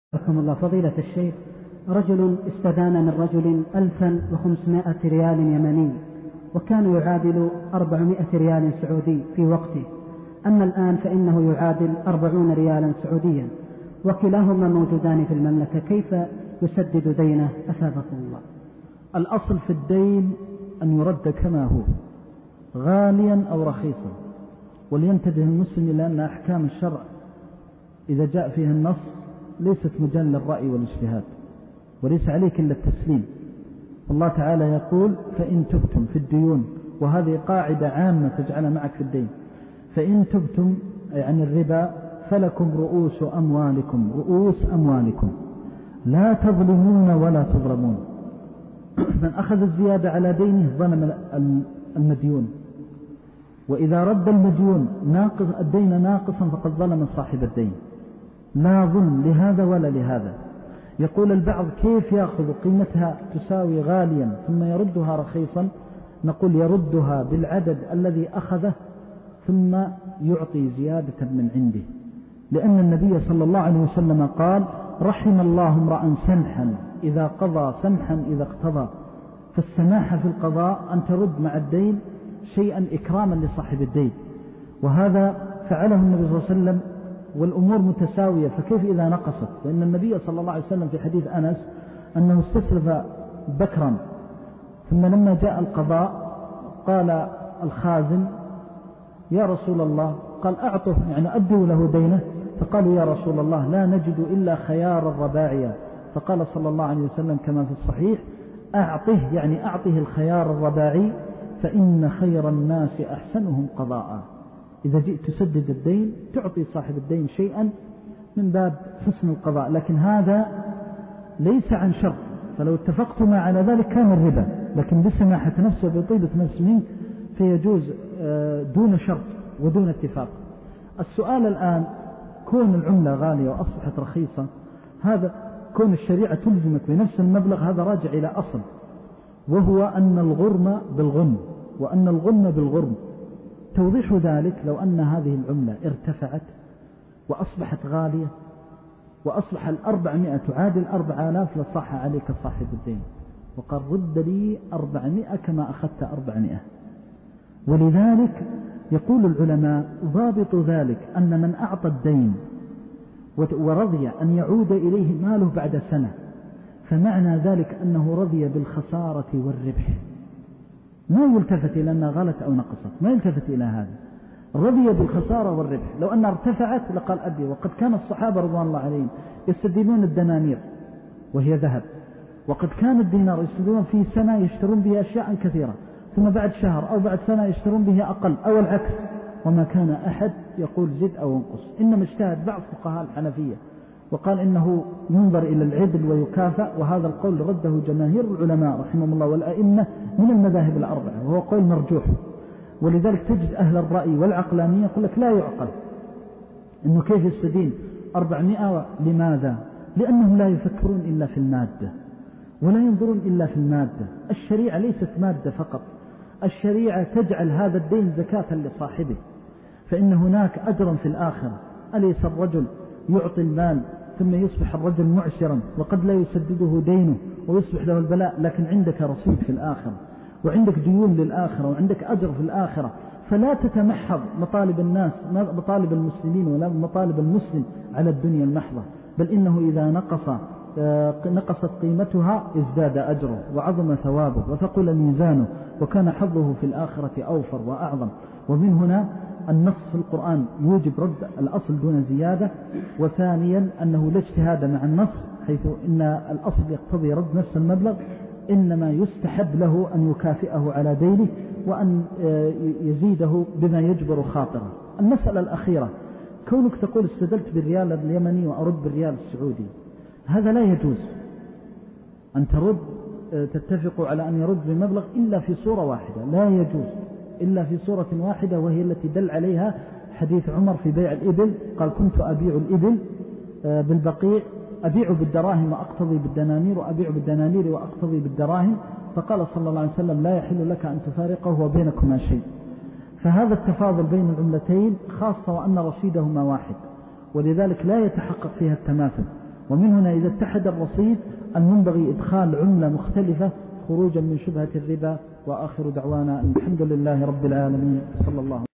رحمه الله. فضيلة الشيخ، رجل استدان من رجل 1500 ريال يمني، وكان يعادل 400 ريال سعودي في وقته، أما الآن فإنه يعادل 40 ريالا سعوديا، وكلاهما موجودان في المملكة، كيف يسدد دينه أثابكم الله؟ الأصل في الدين أن يرد كما هو غاليا أو رخيصا، ولينتبه المسلم إلى أن أحكام الشرع إذا جاء فيها النص ليست مجال للرأي والاجتهاد، وليس عليك إلا التسليم. الله تعالى يقول: فإن تبتم في الديون، وهذه قاعدة عامة تجعل معك في الدين، فإن تبتم أي عن الربا فلكم رؤوس أموالكم لا تظلمون ولا تظلمون. من أخذ الزيادة على دينه ظلم المديون، وإذا رد المديون الدين ناقصا فقد ظلم صاحب الدين. لا ظلم لهذا ولا لهذا. يقول البعض: كيف يأخذ قيمتها تساوي غاليا ثم يردها رخيصا؟ نقول: يردها بالعدد الذي أخذه ثم يعطي زيادة من عنده، لأن النبي صلى الله عليه وسلم قال: رحم الله امرأ سمحا إذا قضى سمحا إذا اقتضى. فالسماحة في القضاء أن ترد مع الدين شيئا إكراما لصاحب الدين، وهذا فعله النبي صلى الله عليه وسلم، والأمور متساوية، فكيف إذا نقصت؟ لأن النبي صلى الله عليه وسلم في حديث أنس أنه استسلف بكرا، ثم لما جاء القضاء قال الخازن: يا رسول الله، قال: أعطه، يعني أدوا له دينه. فقالوا: يا رسول الله، لا نجد إلا خيار الرباعية. فقال صلى الله عليه وسلم كما في الصحيح: أعطه، يعني أعطه الخيار الرباعي، فإن خير الناس أحسنهم قضاء. إذا جئت تسدد الدين تعطي صاحب الدين شيئا من باب حسن القضاء، لكن هذا ليس عن شرط، فلو اتفقتما على ذلك كان الربا، لكن بسماحة نفسه بطيبة نفس منك فيجوز دون شرط ودون اتفاق. السؤال الآن: كون العملة غالية وأصبحت رخيصة، هذا كون الشريعة تلزمك بنفس المبلغ، هذا راجع إلى أصل، وهو أن الغرم بالغنم وأن الغنم بالغرم. توضيح ذلك: لو أن هذه العملة ارتفعت وأصبحت غالية وأصبح 400 تعادل 4000، لصح عليك صاحب الدين وقال: رد لي 400 كما أخذت 400. ولذلك يقول العلماء: ضابط ذلك أن من أعطى الدين ورضي أن يعود إليه ماله بعد سنة، فمعنى ذلك أنه رضي بالخسارة والربح، ما يلتفت إلى أنها غلط أو نقصت، ما يلتفت إلى هذا، رضي بالخسارة والربح. لو أنها ارتفعت لقال أبي. وقد كان الصحابة رضوان الله عليهم يستدينون الدنانير وهي ذهب، وقد كان الدينار يستدينون في سنة يشترون به أشياء كثيرة، ثم بعد شهر أو بعد سنة يشترون به أقل أو العكس، وما كان أحد يقول زد أو انقص. إنما اجتهد بعض فقهاء الحنفية وقال إنه ينظر إلى العدل ويكافأ، وهذا القول رده جماهير العلماء رحمهم الله والأئمة من المذاهب الأربعة، وهو قول مرجوح. ولذلك تجد أهل الرأي والعقلانية يقول لك: لا يعقل إنه كيف يستدين 400. لماذا؟ لأنهم لا يفكرون إلا في المادة ولا ينظرون إلا في المادة. الشريعة ليست مادة فقط، الشريعة تجعل هذا الدين زكاة لصاحبه، فإن هناك أجرا في الآخرة. أليس الرجل يعطي المال ثم يصبح الرجل معسرا وقد لا يسدده دينه ويصبح له البلاء، لكن عندك رصيد في الآخرة وعندك ديون للآخرة وعندك أجر في الآخرة. فلا تتمحض مطالب الناس، مطالب المسلمين ولا مطالب المسلم على الدنيا المحضة، بل إنه إذا نقصت قيمتها ازداد أجره وعظم ثوابه وثقل ميزانه وكان حظه في الآخرة أوفر وأعظم. ومن هنا النص في القرآن يوجب رد الأصل دون زيادة. وثانيا أنه لا اجتهاد مع النص، حيث إن الأصل يقتضي رد نفس المبلغ، إنما يستحب له أن يكافئه على دينه وأن يزيده بما يجبر خاطره. المسألة الأخيرة: كونك تقول استدلت بالريال اليمني وأرد بالريال السعودي، هذا لا يجوز أن تتفقوا على أن يرد بمبلغ إلا في صورة واحدة، لا يجوز إلا في صورة واحدة، وهي التي دل عليها حديث عمر في بيع الإبل، قال: كنت أبيع الإبل بالبقيع، أبيع بالدراهم وأقتضي بالدنانير، وأبيع بالدنانير وأقتضي بالدراهم. فقال صلى الله عليه وسلم: لا يحل لك أن تفارقه وبينكما شيء. فهذا التفاضل بين العملتين، خاصة وأن رصيدهما واحد، ولذلك لا يتحقق فيها التماثل. ومن هنا إذا اتحد الرصيد أن ينبغي إدخال عملة مختلفة خروجا من شبهة الربا. وآخر دعوانا الحمد لله رب العالمين، صلى الله